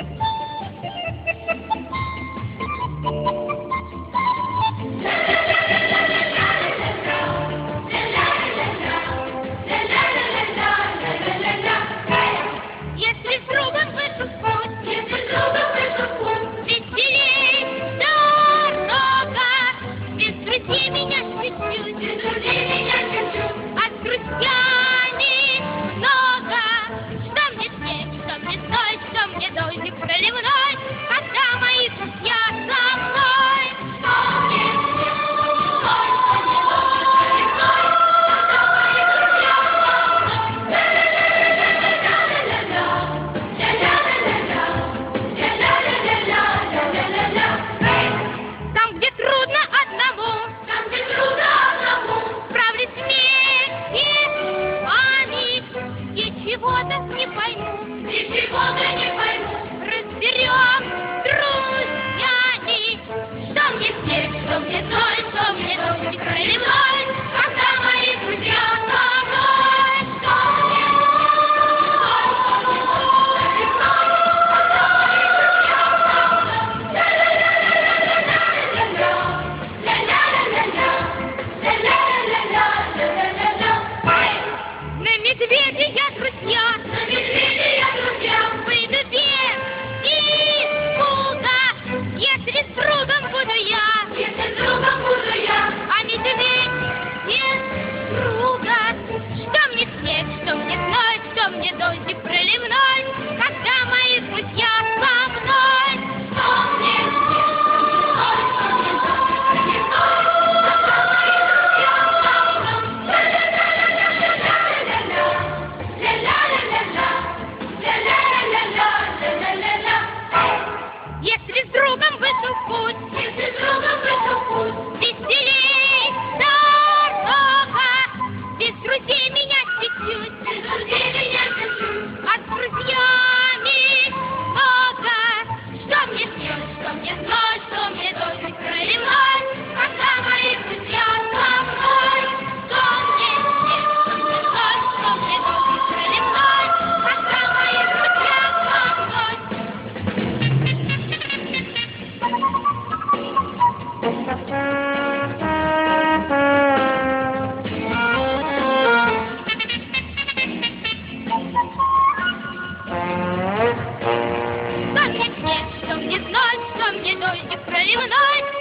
Если с другом вышел в путь, веселей дорога. Без друзей меня чуть-чуть, а с друзьями много. Что мне снег, что мне соль, что мне дождик проливной, когда мои друзья со мной. Что мне снег, что мне соль, что мне дождик проливной, когда мои друзья со мной. Там, где трудно одному, справлюсь вместе с вами. Ничего-то не пойму, разберем с друзьями. Что мне снег, что мне соль, что мне дождик проливной, когда мои друзья со мной. Что мне снег, что мне соль, что мне дождик проливной, когда мои друзья со мной. На медведя, друзья, выйду без испуга, если с другом буду я, а медведь без друга. Что мне снег, что мне соль, что мне дождик проливной, когда мои друзья со мной. Что мне снег, что мне соль, что мне дождик проливной, когда мои друзья со мной. Если с другом вышел в путь, веселей дорога. Без друзей меня чуть-чуть, а с друзьями много. Что мне снег, что мне соль, что мне дождик проливной, когда мои друзья со мной. Что мне снег, что мне соль, что мне дождик проливной, когда мои друзья со мной. Что мне снег, что мне соль, что мне дождик проливной,